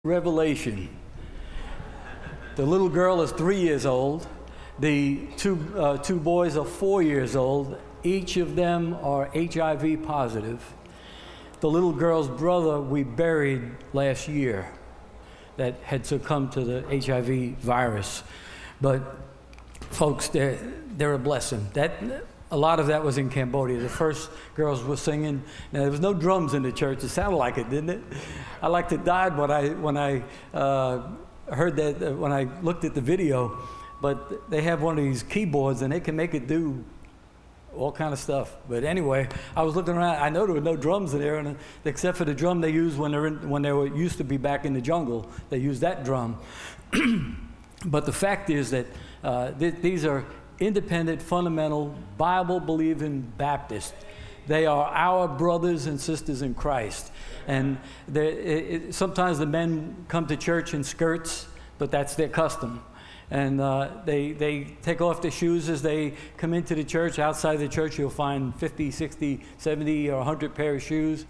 Revelation. The little girl is 3 years old. The two boys are 4 years old. Each of them are HIV positive. The little girl's brother we buried last year that had succumbed to the HIV virus. But folks, they're a blessing. A lot of that was in Cambodia. The first girls were singing. Now, there was no drums in the church. It sounded like it, didn't it? I like to die when I heard that, when I looked at the video. But they have one of these keyboards, and they can make it do all kind of stuff. But anyway, I was looking around. I know there were no drums in there, except for the drum they use when they were used to be back in the jungle. They use that drum. But the fact is that these are independent, fundamental, Bible-believing Baptists. They are our brothers and sisters in Christ. And sometimes the men come to church in skirts, but that's their custom. And they take off their shoes as they come into the church. Outside the church, you'll find 50, 60, 70, or 100 pair of shoes.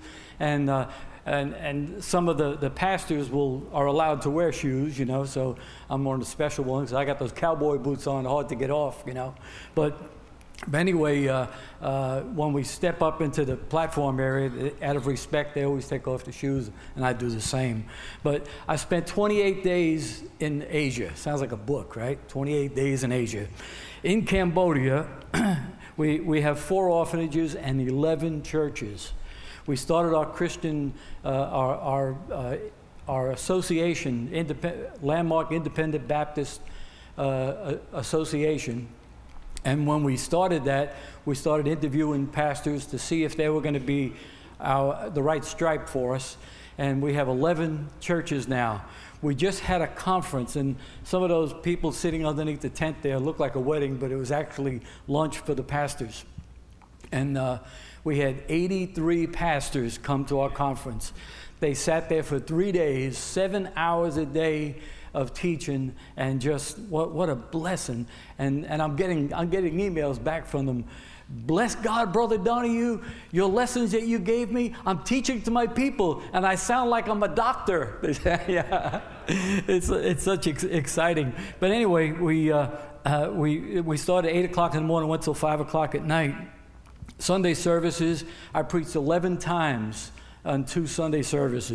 And some of the pastors are allowed to wear shoes, so I'm one of the special ones. I got those cowboy boots on, hard to get off, But anyway, when we step up into the platform area, out of respect, they always take off the shoes, and I do the same. But I spent 28 days in Asia. Sounds like a book, right? 28 days in Asia. In Cambodia, we have 4 orphanages and 11 churches. We started our Christian, our association, Landmark Independent Baptist Association. And when we started that, we started interviewing pastors to see if they were going to be the right stripe for us. And we have 11 churches now. We just had a conference, and some of those people sitting underneath the tent there looked like a wedding, but it was actually lunch for the pastors. And we had 83 pastors come to our conference. They sat there for 3 days, 7 hours a day of teaching, and just what a blessing. And I'm getting emails back from them. Bless God, Brother Donahue, your lessons that you gave me, I'm teaching to my people, and I sound like I'm a doctor. Yeah, it's such exciting. But anyway, we started at 8 o'clock in the morning, went till 5 o'clock at night. Sunday services, I preached 11 times on 2 Sundays.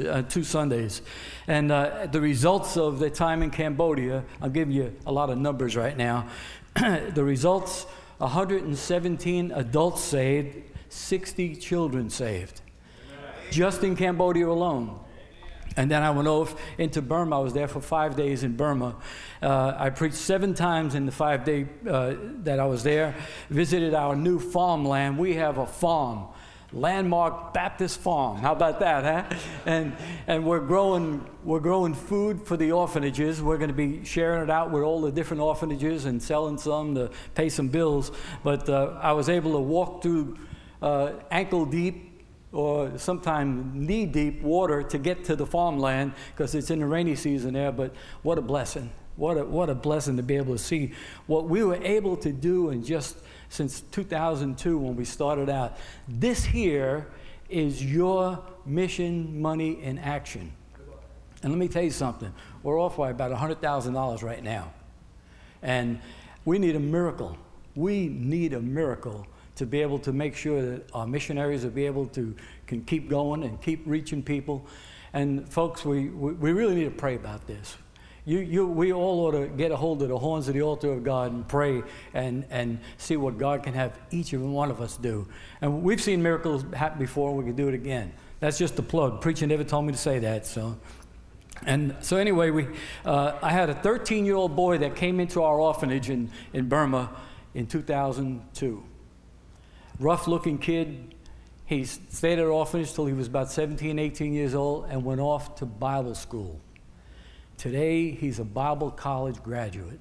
And the results of the time in Cambodia, I'll give you a lot of numbers right now. The results, 117 adults saved, 60 children saved, just in Cambodia alone. And then I went off into Burma. I was there for 5 days in Burma. I preached 7 times in the 5 days that I was there. Visited our new farmland. We have a farm, Landmark Baptist Farm. How about that, huh? And we're growing food for the orphanages. We're going to be sharing it out with all the different orphanages and selling some to pay some bills. But I was able to walk through ankle deep or sometimes knee-deep water to get to the farmland because it's in the rainy season there. But what a blessing. What a blessing to be able to see what we were able to do in just since 2002 when we started out. This here is your mission money in action. And let me tell you something. We're off by about $100,000 right now. And we need a miracle. We need a miracle to be able to make sure that our missionaries can keep going and keep reaching people. And folks, we really need to pray about this. We all ought to get a hold of the horns of the altar of God and pray and see what God can have each and one of us do. And we've seen miracles happen before, and we can do it again. That's just a plug. Preacher never told me to say that. So anyway, I had a 13-year-old boy that came into our orphanage in Burma in 2002. Rough-looking kid. He stayed at an orphanage till he was about 17, 18 years old and went off to Bible school. Today, he's a Bible college graduate.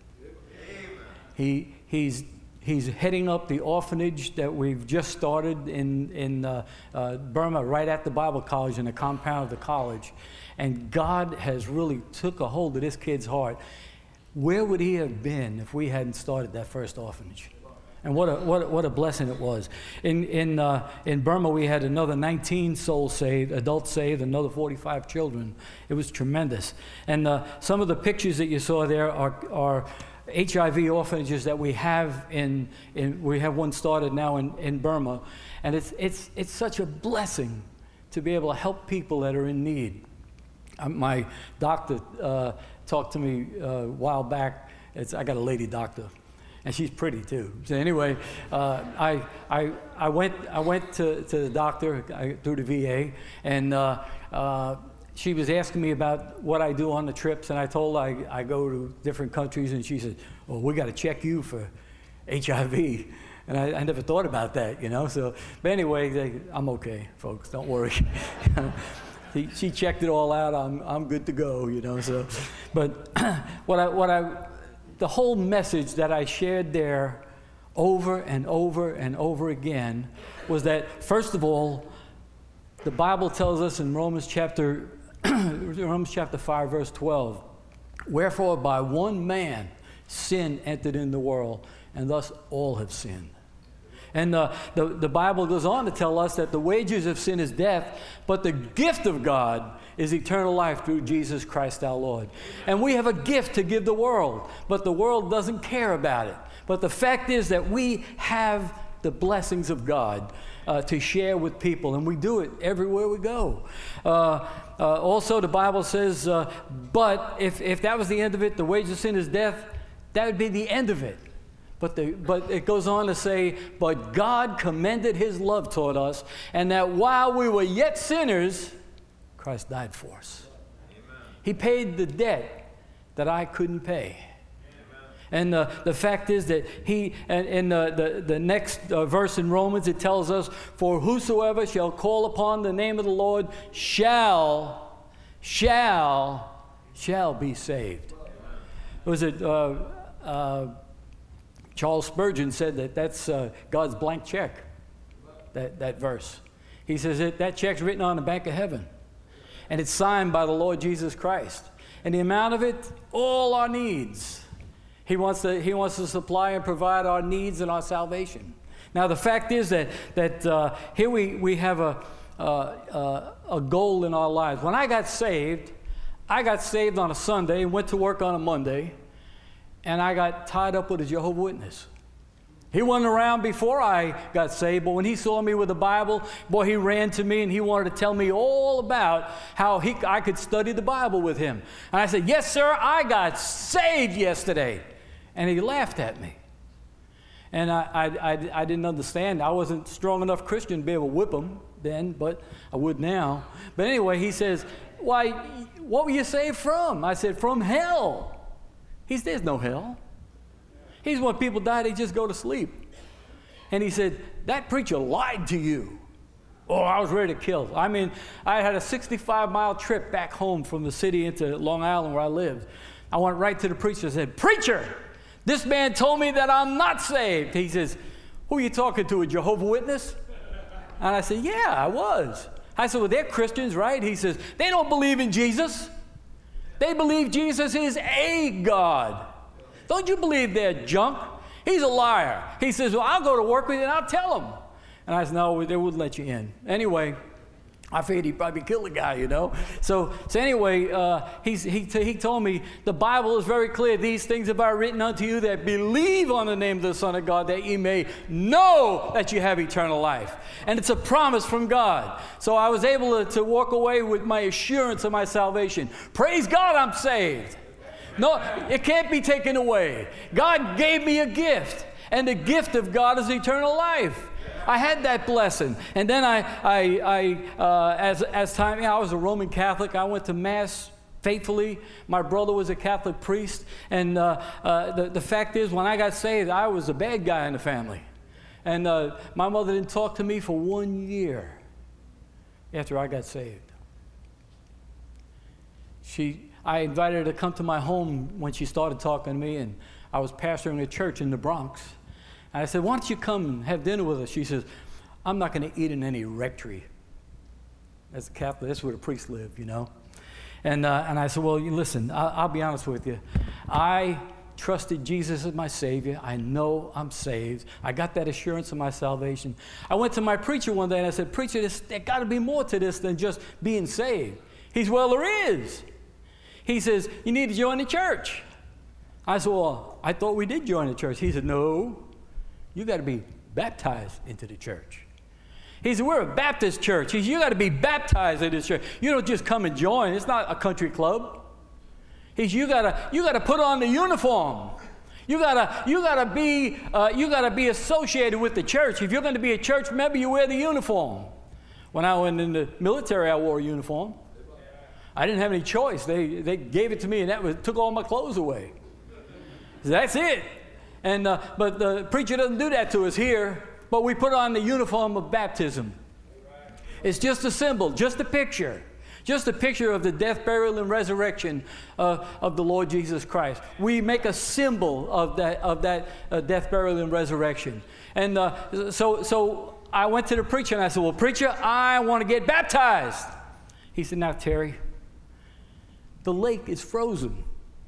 He's heading up the orphanage that we've just started in Burma, right at the Bible college, in the compound of the college. And God has really took a hold of this kid's heart. Where would he have been if we hadn't started that first orphanage? And what a blessing it was. In Burma, we had another 19 souls saved, adults saved, another 45 children. It was tremendous. And some of the pictures that you saw there are HIV orphanages that we have we have one started now in Burma. And it's such a blessing to be able to help people that are in need. My doctor talked to me a while back. I got a lady doctor. And she's pretty too. So anyway, I went to the doctor through the VA, and she was asking me about what I do on the trips, and I told her I go to different countries, and she said, "Well, we got to check you for HIV," and I never thought about that, you know. So, but anyway, I'm okay, folks. Don't worry. She checked it all out. I'm good to go, you know. So, but the whole message that I shared there over and over and over again was that, first of all, the Bible tells us in Romans chapter 5, verse 12, "Wherefore by one man sin entered in the world, and thus all have sinned." And the Bible goes on to tell us that the wages of sin is death, but the gift of God is eternal life through Jesus Christ our Lord. And we have a gift to give the world, but the world doesn't care about it. But the fact is that we have the blessings of God to share with people, and we do it everywhere we go. Also, the Bible says, but if that was the end of it, the wages of sin is death, that would be the end of it. But it goes on to say, but God commended his love toward us, and that while we were yet sinners, Christ died for us. Amen. He paid the debt that I couldn't pay. Amen. And the fact is that the next verse in Romans, it tells us, for whosoever shall call upon the name of the Lord shall be saved. Was it Charles Spurgeon said that's God's blank check, that verse. He says that check's written on the bank of heaven, and it's signed by the Lord Jesus Christ. And the amount of it, all our needs. He wants to supply and provide our needs and our salvation. Now, the fact is that here we have a goal in our lives. When I got saved on a Sunday and went to work on a Monday, and I got tied up with a Jehovah's Witness. He wasn't around before I got saved, but when he saw me with the Bible, boy, he ran to me and he wanted to tell me all about how I could study the Bible with him. And I said, yes, sir, I got saved yesterday. And he laughed at me. And I didn't understand. I wasn't strong enough Christian to be able to whip him then, but I would now. But anyway, he says, why, what were you saved from? I said, from hell. He said, there's no hell. He said, when people die, they just go to sleep. And he said, that preacher lied to you. Oh, I was ready to kill. I mean, I had a 65-mile trip back home from the city into Long Island where I lived. I went right to the preacher and said, preacher, this man told me that I'm not saved. He says, who are you talking to, a Jehovah's Witness? And I said, yeah, I was. I said, well, they're Christians, right? He says, they don't believe in Jesus. They believe Jesus is a God. Don't you believe they're junk? He's a liar. He says, well, I'll go to work with you and I'll tell them. And I said, no, they wouldn't let you in. Anyway, I figured he'd probably kill the guy, you know. So anyway, he told me, the Bible is very clear. These things have I written unto you that believe on the name of the Son of God, that ye may know that you have eternal life. And it's a promise from God. So I was able to walk away with my assurance of my salvation. Praise God, I'm saved. No, it can't be taken away. God gave me a gift, and the gift of God is eternal life. I had that blessing. And then as time, I was a Roman Catholic. I went to Mass faithfully. My brother was a Catholic priest. And the fact is, when I got saved, I was a bad guy in the family. And my mother didn't talk to me for 1 year after I got saved. I invited her to come to my home when she started talking to me, and I was pastoring a church in the Bronx. And I said, why don't you come and have dinner with us? She says, I'm not going to eat in any rectory. As a Catholic, that's where the priests live, you know. And I said, well, listen, I'll be honest with you. I trusted Jesus as my Savior. I know I'm saved. I got that assurance of my salvation. I went to my preacher one day and I said, "Preacher, there got to be more to this than just being saved." He said, "Well, there is." He says, "You need to join the church." I said, "Well, I thought we did join the church." He said, "No, you got to be baptized into the church." He said, "We're a Baptist church." He said, "You got to be baptized in this church. You don't just come and join. It's not a country club." He said, you gotta put on the uniform. You gotta be associated with the church. If you're going to be a church member, you wear the uniform. When I went in the military, I wore a uniform. I didn't have any choice. They gave it to me, and took all my clothes away. So that's it. And but the preacher doesn't do that to us here. But we put on the uniform of baptism. It's just a symbol, just a picture. Just a picture of the death, burial, and resurrection of the Lord Jesus Christ. We make a symbol of that death, burial, and resurrection. And so I went to the preacher and I said, "Well, preacher, I want to get baptized." He said, "Now, Terry, the lake is frozen."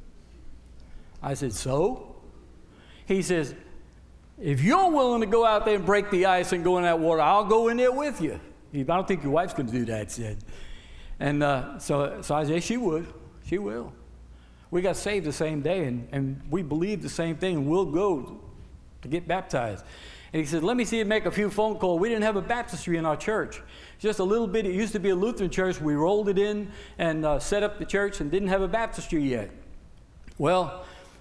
I said, "So?" He says, "If you're willing to go out there and break the ice and go in that water, I'll go in there with you." "I don't think your wife's going to do that," he said. And so I said, "She would. She will." We got saved the same day, and we believe the same thing, and we'll go to get baptized. And he said, "Let me see you make a few phone calls." We didn't have a baptistry in our church. Just a little bit. It used to be a Lutheran church. We rolled it in and set up the church and didn't have a baptistry yet. Well,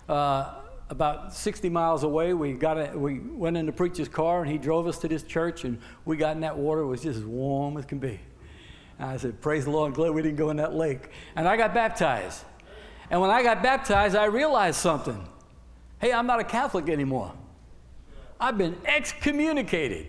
about 60 miles away, we went in the preacher's car, and he drove us to this church, and we got in that water. It was just as warm as can be. And I said, "Praise the Lord, I'm glad we didn't go in that lake." And I got baptized. And when I got baptized, I realized something. Hey, I'm not a Catholic anymore. I've been excommunicated.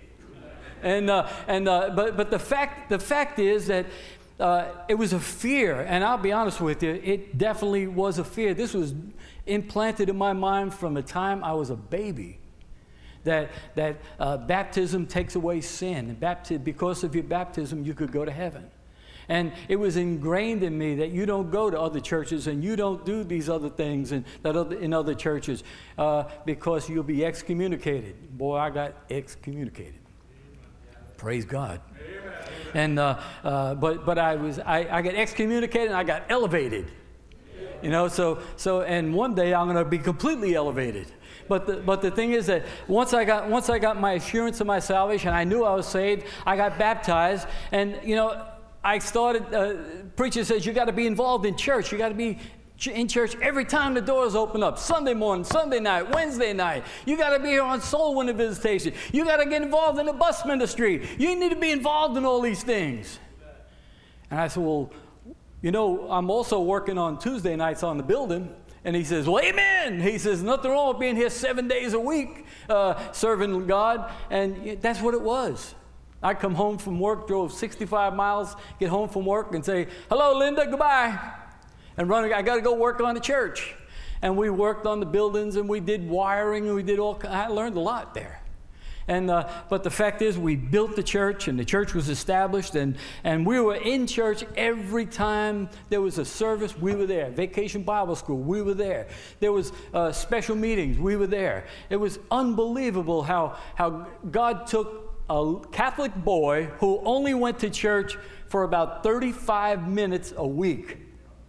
But the fact is that it was a fear, and I'll be honest with you, it definitely was a fear. This was implanted in my mind from the time I was a baby. That baptism takes away sin. And because of your baptism, you could go to heaven. And it was ingrained in me that you don't go to other churches and you don't do these other things in other churches because you'll be excommunicated. Boy, I got excommunicated. Praise God. And but I got excommunicated and I got elevated. You know, so and one day I'm going to be completely elevated. But the thing is that once I got my assurance of my salvation, I knew I was saved. I got baptized, and you know, I started. Preacher says you got to be involved in church. You got to be in church every time the doors open up. Sunday morning, Sunday night, Wednesday night. You got to be here on soul winner visitation. You got to get involved in the bus ministry. You need to be involved in all these things. And I said, "Well, you know, I'm also working on Tuesday nights on the building." And he says, "Well, amen." He says, "Nothing wrong with being here 7 days a week serving God." And that's what it was. I come home from work, drove 65 miles, get home from work and say, "Hello, Linda, goodbye." And run, I got to go work on the church. And we worked on the buildings and we did wiring and we did I learned a lot there. And but the fact is, we built the church, and the church was established, and we were in church every time there was a service. We were there. Vacation Bible School, we were there. There was special meetings, we were there. It was unbelievable how God took a Catholic boy who only went to church for about 35 minutes a week.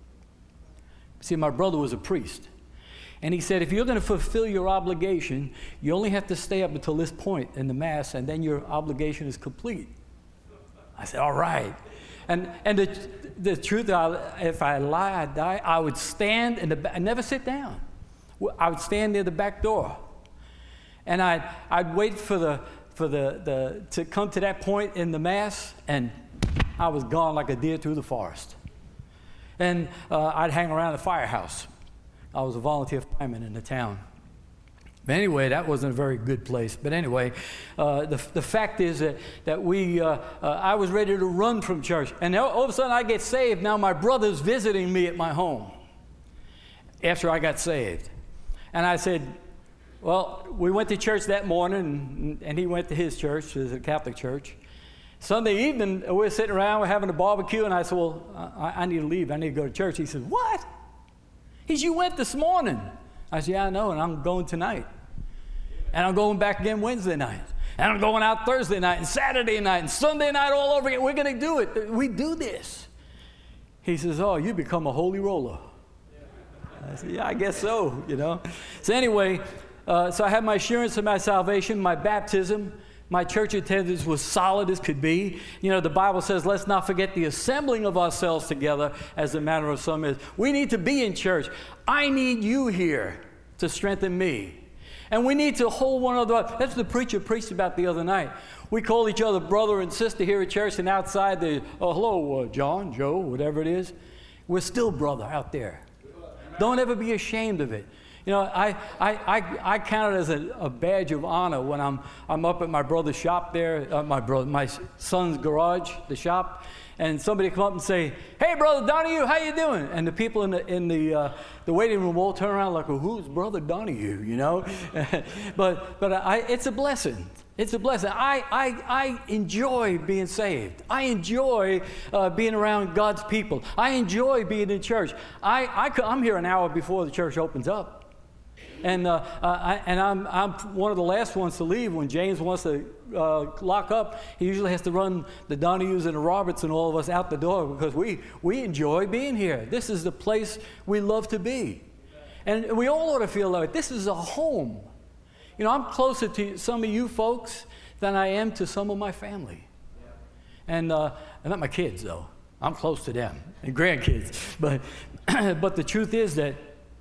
See, my brother was a priest. And he said, if you're going to fulfill your obligation, you only have to stay up until this point in the Mass, and then your obligation is complete. I said, all right. And the truth, if I lie, I die. I would stand in the back, I never sit down. I would stand near the back door. And I'd wait to come to that point in the Mass, and I was gone like a deer through the forest. And I'd hang around the firehouse. I was a volunteer fireman in the town. But anyway, that wasn't a very good place. But anyway, the fact is that I was ready to run from church. And all of a sudden I get saved. Now my brother's visiting me at my home after I got saved. And I said, well, we went to church that morning, and he went to his church, it was a Catholic church. Sunday evening, we're sitting around, we're having a barbecue, and I said, well, I need to leave. I need to go to church. He said, what? He said, you went this morning. I said, yeah, I know, and I'm going tonight. And I'm going back again Wednesday night. And I'm going out Thursday night and Saturday night and Sunday night all over again. We're going to do it. We do this. He says, oh, you become a holy roller. I said, yeah, I guess so, you know. So anyway, so I had my assurance of my salvation, my baptism. My church attendance was solid as could be. You know, the Bible says, let's not forget the assembling of ourselves together as the manner of some is. We need to be in church. I need you here to strengthen me. And we need to hold one another up. That's what the preacher preached about the other night. We call each other brother and sister here at church, and outside hello, John, Joe, whatever it is. We're still brother out there. Don't ever be ashamed of it. You know, I count it as a badge of honor when I'm up at my brother's shop there, my son's garage, the shop, and somebody come up and say, "Hey, Brother Donahue, how you doing?" And the people in the waiting room all turn around like, well, "Who's Brother Donahue?" You know, but it's a blessing. It's a blessing. I enjoy being saved. I enjoy being around God's people. I enjoy being in church. I'm here an hour before the church opens up. And I'm one of the last ones to leave. When James wants to lock up, he usually has to run the Donahues and the Roberts and all of us out the door because we enjoy being here. This is the place we love to be. And we all ought to feel like this is a home. You know, I'm closer to some of you folks than I am to some of my family. And not my kids, though. I'm close to them and grandkids. But the truth is that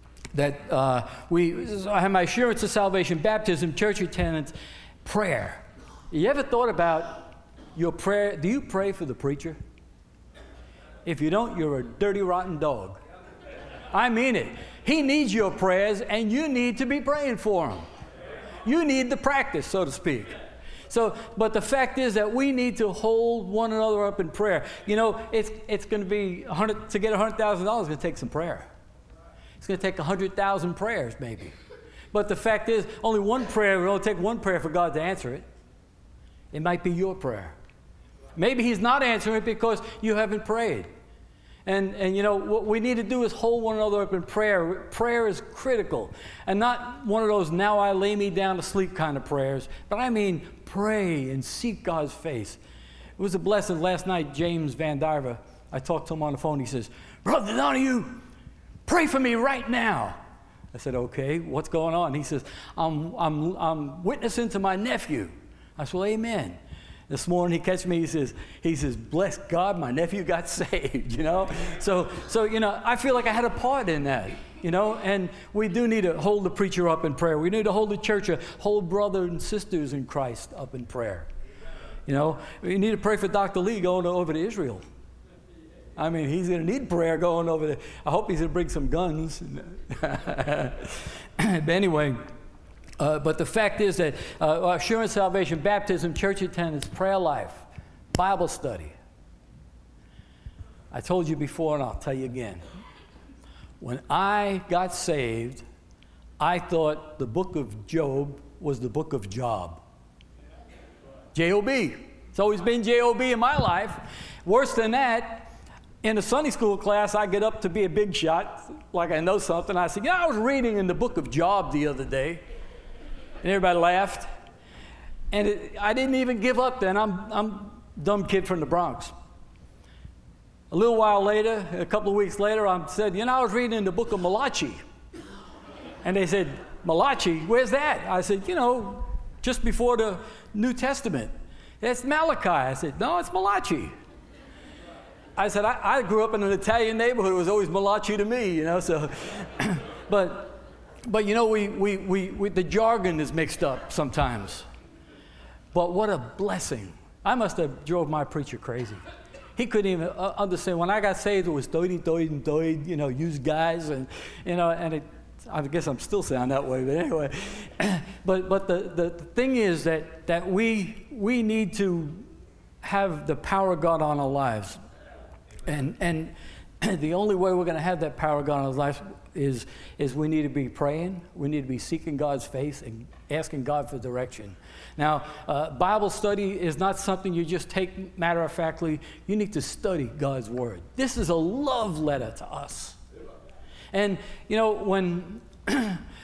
I have my assurance of salvation, baptism, church attendance, prayer. You ever thought about your prayer? Do you pray for the preacher? If you don't, you're a dirty, rotten dog. I mean it. He needs your prayers, and you need to be praying for him. You need the practice, so to speak. But the fact is that we need to hold one another up in prayer. You know, it's going to be to get $100,000 is going to take some prayer. It's going to take 100,000 prayers, maybe. But the fact is, only one prayer, it will only take one prayer for God to answer it. It might be your prayer. Maybe he's not answering it because you haven't prayed. And you know, what we need to do is hold one another up in prayer. Prayer is critical. And not one of those now I lay me down to sleep kind of prayers, but I mean pray and seek God's face. It was a blessing. Last night, James Van Diver, I talked to him on the phone. He says, "Brother Donahue, pray for me right now." I said, "Okay, what's going on?" He says, I'm witnessing to my nephew. I said, "Well, amen." This morning he catches me, he says, "Bless God, my nephew got saved," you know? So you know, I feel like I had a part in that, you know, and we do need to hold the preacher up in prayer. We need to hold the church, hold brothers and sisters in Christ up in prayer. You know, we need to pray for Dr. Lee going over to Israel. I mean, he's going to need prayer going over there. I hope he's going to bring some guns. But anyway, but the fact is that assurance, salvation, baptism, church attendance, prayer life, Bible study. I told you before, and I'll tell you again. When I got saved, I thought the book of Job was the book of Job. J-O-B. It's always been J-O-B in my life. Worse than that, in a Sunday school class, I get up to be a big shot, like I know something. I said, "Yeah, I was reading in the book of Job the other day." And everybody laughed. And I didn't even give up then. I'm a dumb kid from the Bronx. A little while later, a couple of weeks later, I said, "You know, I was reading in the book of Malachi." And they said, "Malachi? Where's that?" I said, "You know, just before the New Testament. It's Malachi." I said, "No, it's Malachi." I said, I grew up in an Italian neighborhood. It was always Malachi to me, you know. So, but you know, we the jargon is mixed up sometimes. But what a blessing! I must have drove my preacher crazy. He couldn't even understand. When I got saved, it was doid, you know, used guys, and you know, and I guess I'm still sound that way. But anyway, but the thing is that we need to have the power of God on our lives. And the only way we're going to have that power of God in our life is we need to be praying. We need to be seeking God's face and asking God for direction. Now, Bible study is not something you just take matter-of-factly. You need to study God's Word. This is a love letter to us. And, you know, when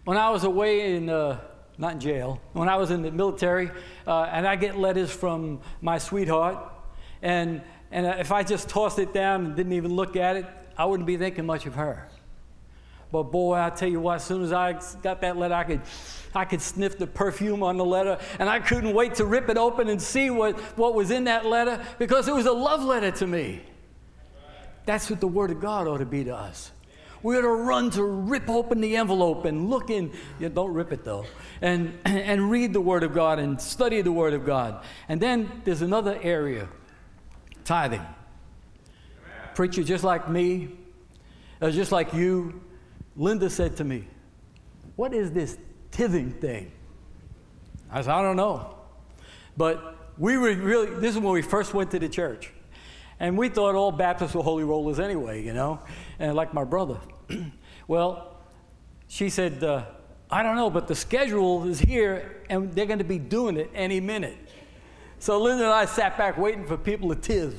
when I was away in, not in jail, when I was in the military, and I get letters from my sweetheart, and if I just tossed it down and didn't even look at it, I wouldn't be thinking much of her. But boy, I tell you what, as soon as I got that letter, I could sniff the perfume on the letter, and I couldn't wait to rip it open and see what was in that letter, because it was a love letter to me. That's what the Word of God ought to be to us. We ought to run to rip open the envelope and look in. Don't rip it though. And read the Word of God and study the Word of God. And then there's another area, tithing. Preacher, just like me, just like you, Linda said to me, "What is this tithing thing?" I said, "I don't know." But we were really, this is when we first went to the church. And we thought all Baptists were holy rollers anyway, and like my brother. Well, she said, "I don't know, but the schedule is here, and they're going to be doing it any minute." So Linda and I sat back waiting for people to tithe.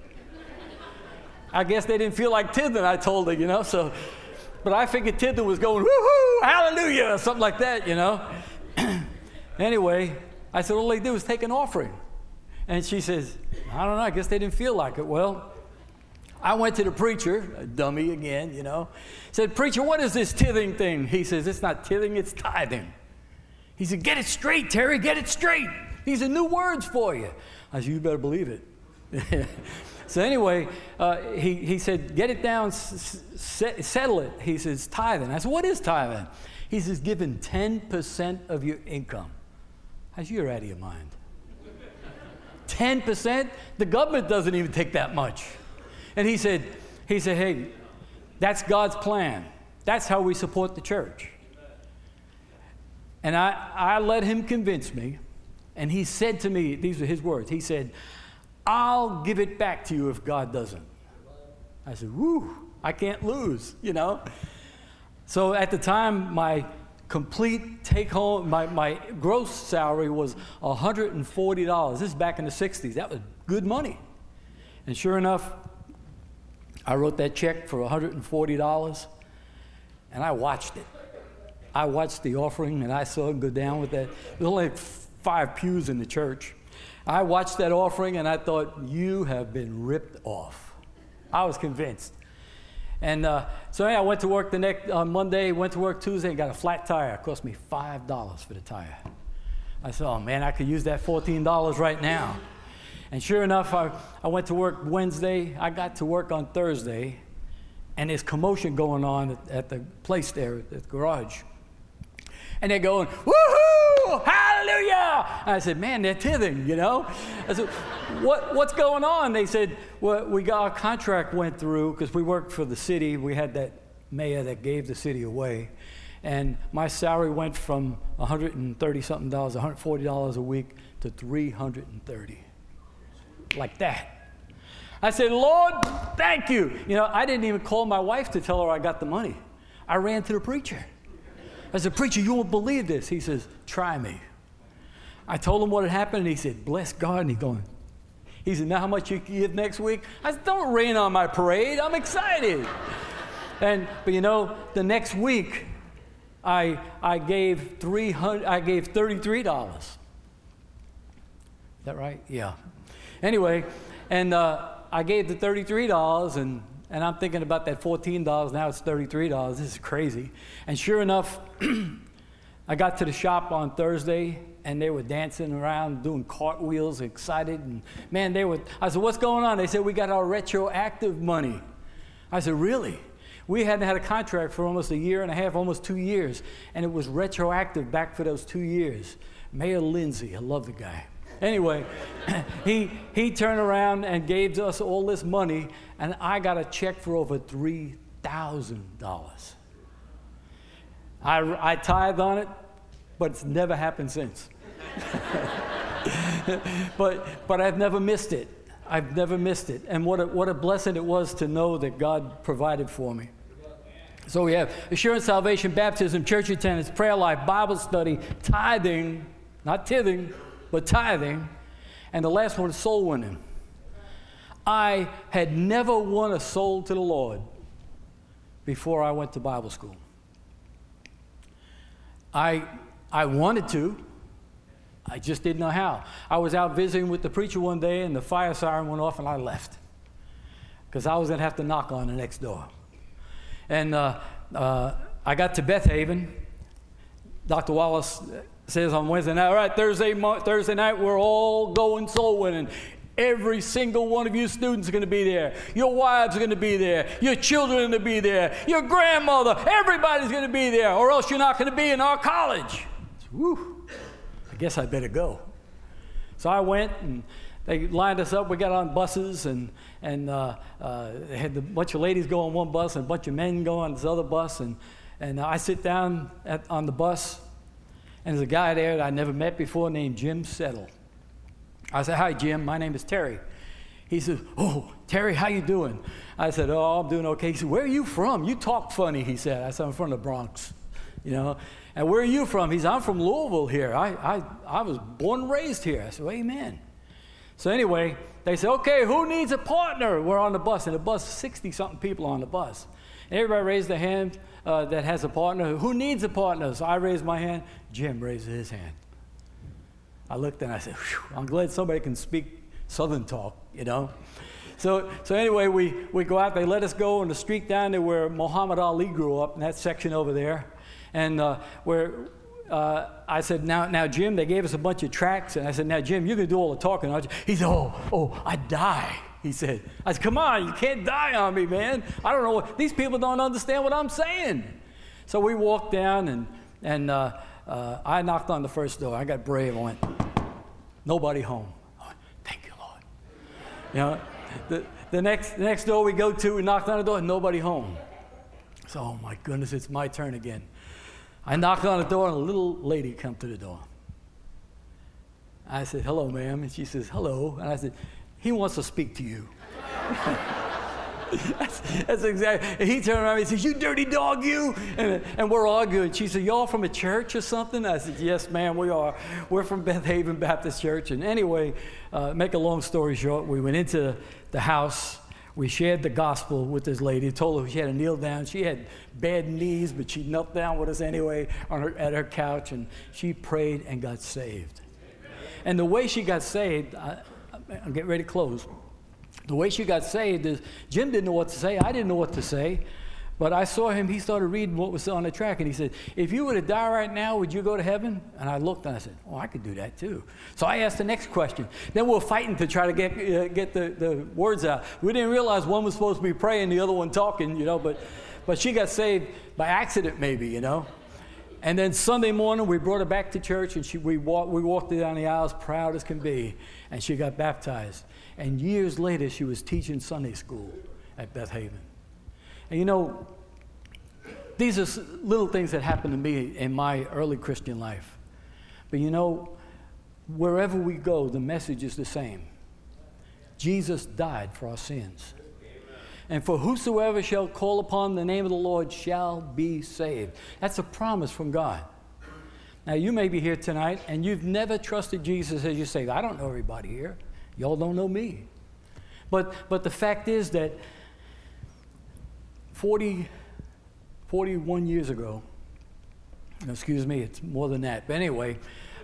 I guess they didn't feel like tithing, I told her, so... But I figured tithing was going, woohoo, hallelujah, or something like that, Anyway, I said, all they do is take an offering. And she says, "I don't know, I guess they didn't feel like it." Well, I went to the preacher, a dummy again, Said, "Preacher, what is this tithing thing?" He says, "It's not tithing, it's tithing." He said, "Get it straight, Terry, get it straight. These are new words for you." I said, "You better believe it." So anyway, he said, "Get it down, settle it." He says, "Tithing." I said, "What is tithing?" He says, "Giving 10% of your income." I said, "You're out of your mind. 10%? The government doesn't even take that much." And he said, "Hey, that's God's plan. That's how we support the church." And I let him convince me. And he said to me, these are his words. He said, "I'll give it back to you if God doesn't." I said, "Woo, I can't lose, So at the time, my complete take-home, my gross salary was $140. This is back in the 60s. That was good money. And sure enough, I wrote that check for $140, and I watched it. I watched the offering, and I saw it go down with that. There was only 5 pews in the church. I watched that offering, and I thought, you have been ripped off. I was convinced. And so I went to work the next Monday, went to work Tuesday, and got a flat tire. It cost me $5 for the tire. I said, "Oh, man, I could use that $14 right now." And sure enough, I went to work Wednesday. I got to work on Thursday, and there's commotion going on at the place there, at the garage. And they're going, "Woohoo! Hallelujah!" And I said, "Man, they're tithing, I said, what's going on?" They said, "Well, our contract went through because we worked for the city. We had that mayor that gave the city away. And my salary went from $130-something, $140 a week to $330. Like that. I said, "Lord, thank you." I didn't even call my wife to tell her I got the money. I ran to the preacher. I said, "Preacher, you won't believe this." He says, "Try me." I told him what had happened, and he said, "Bless God." And he said, "Now how much you give next week?" I said, "Don't rain on my parade. I'm excited." But the next week, I gave $33. Is that right? Yeah. Anyway, and I gave the $33, and I'm thinking about that $14. Now it's $33. This is crazy. And sure enough, I got to the shop on Thursday, and they were dancing around, doing cartwheels, excited. And man, I said, "What's going on?" They said, "We got our retroactive money." I said, "Really?" We hadn't had a contract for almost a year and a half, almost 2 years, and it was retroactive back for those 2 years. Mayor Lindsay, I love the guy. Anyway, he turned around and gave us all this money, and I got a check for over $3,000. I tithed on it, but it's never happened since. but I've never missed it. I've never missed it. And what a blessing it was to know that God provided for me. So we have assurance, salvation, baptism, church attendance, prayer life, Bible study, tithing, not tithing, but tithing. And the last one is soul winning. I had never won a soul to the Lord before I went to Bible school. I wanted to. I just didn't know how. I was out visiting with the preacher one day, and the fire siren went off, and I left because I was going to have to knock on the next door. And I got to Beth Haven. Dr. Wallace says on Wednesday night, all right, Thursday night, we're all going soul winning. Every single one of you students are going to be there. Your wives are going to be there. Your children are going to be there. Your grandmother, everybody's going to be there, or else you're not going to be in our college. Whew. I guess I better go. So I went, and they lined us up. We got on buses, and they had a bunch of ladies go on one bus and a bunch of men go on this other bus. And I sit down on the bus, and there's a guy there that I never met before named Jim Settle. I said, hi, Jim. My name is Terry. He says, oh, Terry, how you doing? I said, oh, I'm doing okay. He said, where are you from? You talk funny, he said. I said, I'm from the Bronx, you know. And where are you from? He said, I'm from Louisville here. I was born and raised here. I said, well, amen. So anyway, they said, okay, who needs a partner? We're on the bus. And the bus, 60-something people on the bus. And everybody raised their hand that has a partner. Who needs a partner? So I raised my hand. Jim raised his hand. I looked and I said, I'm glad somebody can speak Southern talk, you know. So anyway, we go out. They let us go on the street down there where Muhammad Ali grew up, in that section over there. And I said, now, Jim, they gave us a bunch of tracts. And I said, now, Jim, you can do all the talking, aren't you? He said, oh, I die, he said. I said, come on, you can't die on me, man. I don't know these people don't understand what I'm saying. So we walked down, and I knocked on the first door. I got brave. I went, nobody home. I went, thank you, Lord. You know, the next door we go to, we knocked on the door, and nobody home. So, oh my goodness, it's my turn again. I knocked on the door, and a little lady come to the door. I said, hello, ma'am. And she says, hello. And I said, he wants to speak to you. That's exactly. And he turned around and he says, you dirty dog, you. And we're arguing. She said, y'all from a church or something? I said, yes, ma'am, we are. We're from Beth Haven Baptist Church. And anyway, make a long story short, we went into the house. We shared the gospel with this lady. Told her she had to kneel down. She had bad knees, but she knelt down with us anyway at her couch, and she prayed and got saved. And the way she got saved, I'm getting ready to close. The way she got saved is Jim didn't know what to say. I didn't know what to say. But I saw him. He started reading what was on the track, and he said, if you were to die right now, would you go to heaven? And I looked, and I said, oh, I could do that too. So I asked the next question. Then we're fighting to try to get the words out. We didn't realize one was supposed to be praying, the other one talking, you know, but she got saved by accident maybe, you know. And then Sunday morning, we brought her back to church, and we walked her down the aisles, proud as can be, and she got baptized. And years later, she was teaching Sunday school at Beth Haven. And you know, these are little things that happened to me in my early Christian life. But you know, wherever we go, the message is the same. Jesus died for our sins. And for whosoever shall call upon the name of the Lord shall be saved. That's a promise from God. Now, you may be here tonight, and you've never trusted Jesus as your Savior. I don't know everybody here. Y'all don't know me. But the fact is that 41 years ago, excuse me, it's more than that. But anyway,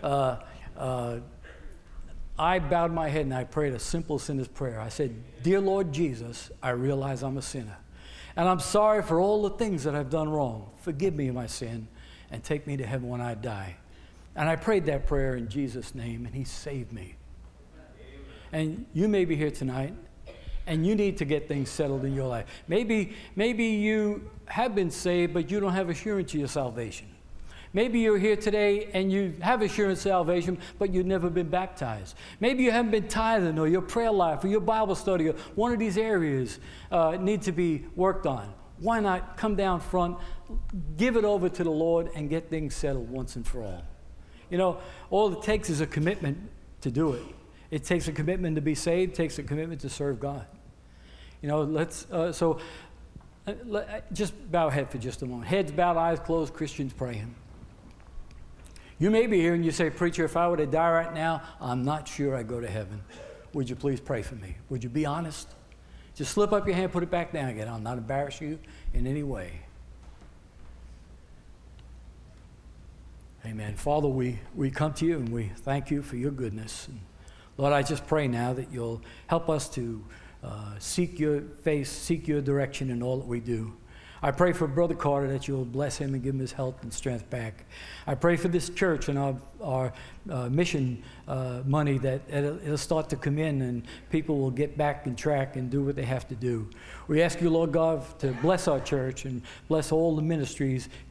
I bowed my head and I prayed a simple sinner's prayer. I said, Dear Lord Jesus, I realize I'm a sinner. And I'm sorry for all the things that I've done wrong. Forgive me of my sin and take me to heaven when I die. And I prayed that prayer in Jesus' name, and he saved me. And you may be here tonight, and you need to get things settled in your life. Maybe you have been saved, but you don't have assurance of your salvation. Maybe you're here today and you have assurance of salvation, but you've never been baptized. Maybe you haven't been tithing, or your prayer life, or your Bible study, or one of these areas need to be worked on. Why not come down front, give it over to the Lord, and get things settled once and for all? You know, all it takes is a commitment to do it. It takes a commitment to be saved, takes a commitment to serve God. You know, just bow head for just a moment. Heads bowed, eyes closed, Christians praying. You may be here and you say, Preacher, if I were to die right now, I'm not sure I'd go to heaven. Would you please pray for me? Would you be honest? Just slip up your hand, put it back down again. I'll not embarrass you in any way. Amen. Father, we come to you and we thank you for your goodness. And Lord, I just pray now that you'll help us to seek your face, seek your direction in all that we do. I pray for Brother Carter that you'll bless him and give him his health and strength back. I pray for this church and our mission money that it'll start to come in and people will get back on track and do what they have to do. We ask you, Lord God, to bless our church and bless all the ministries